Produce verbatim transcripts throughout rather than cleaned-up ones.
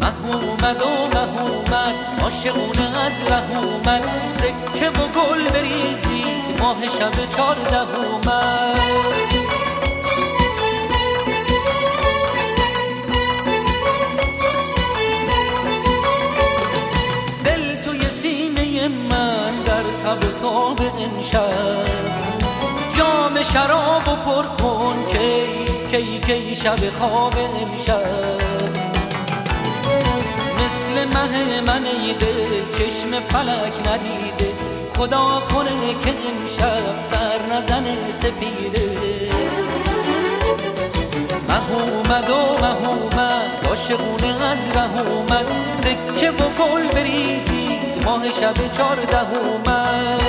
مه اومد و مه اومد عاشقونه از ره اومد سکه و گل بریزید ماه شب چارده اومد دل توی سینه من در تب تاب امشب جام شراب و پر کن کی کی کی شب خواب امشب مثل مه من ای دل چشم فلک ندیده خدا کنه که امشب سر نزنه سپیده مه اومد و مه اومد عاشقونه از ره اومد سکه و گل بریزید ماه شب چارده اومد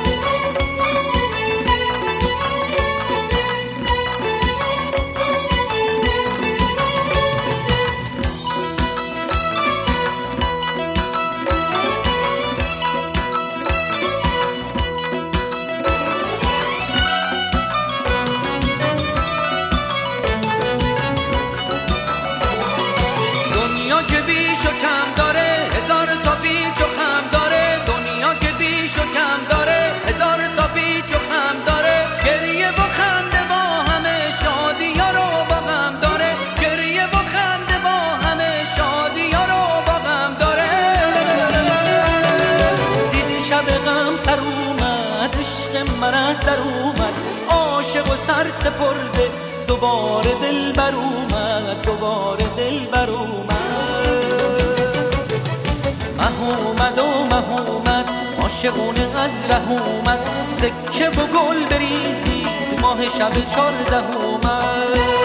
من از در اومد عاشق و سر سپرده دوباره دل بر اومد دوباره دل بر اومد مه اومد و مه اومد عاشقونه از ره اومد سکه و گل بریزید ماه شب چارده اومد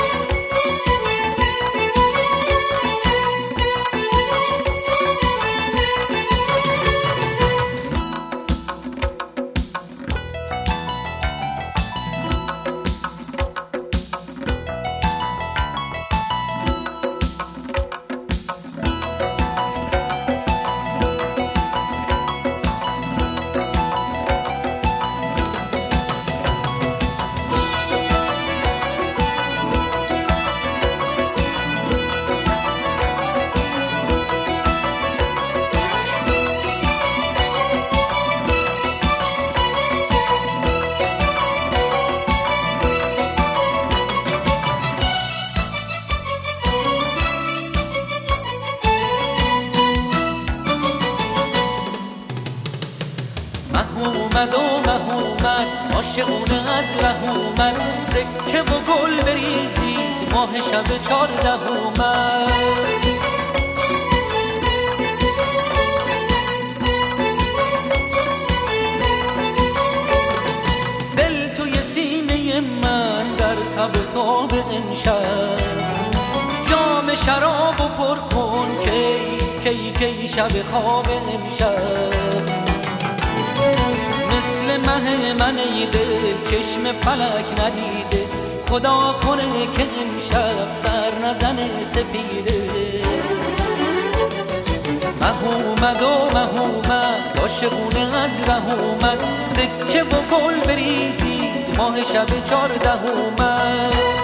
اومد و مه اومد عاشقونه از ره اومد سکه و گل بریزید ماه شب چارده اومد دل توی سینه من در تب تاب امشب جام شراب و پر کن کی کی کی شب خواب امشب مثل مه من ای دل چشم فلک ندیده خدا کنه که امشب سر نزنه سپیده مه اومد و مه اومد عاشقونه از ره اومد سکه و گل بریزید ماه شب چارده اومد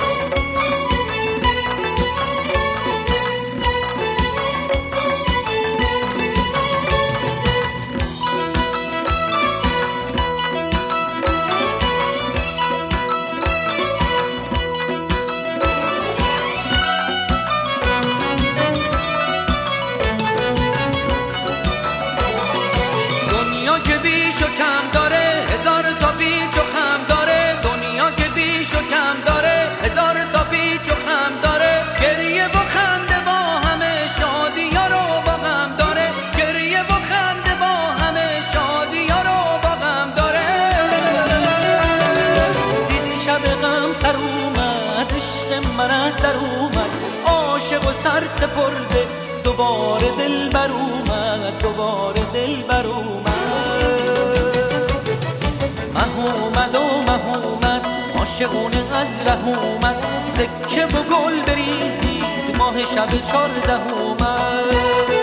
من از در اومد عاشق و سر سپرده دوباره دل بر اومد دوباره دل بر اومد مه اومد و مه اومد عاشقونه از ره اومد سکه و گل بریزید ماه شب چارده اومد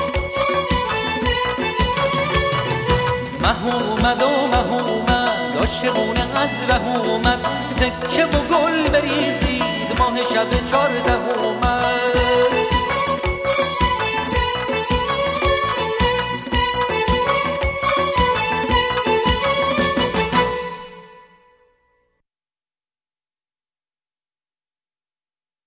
مه اومد و مه اومد عاشقونه از ره اومد، سکه و گل بریزید ماه شب چارده اومد.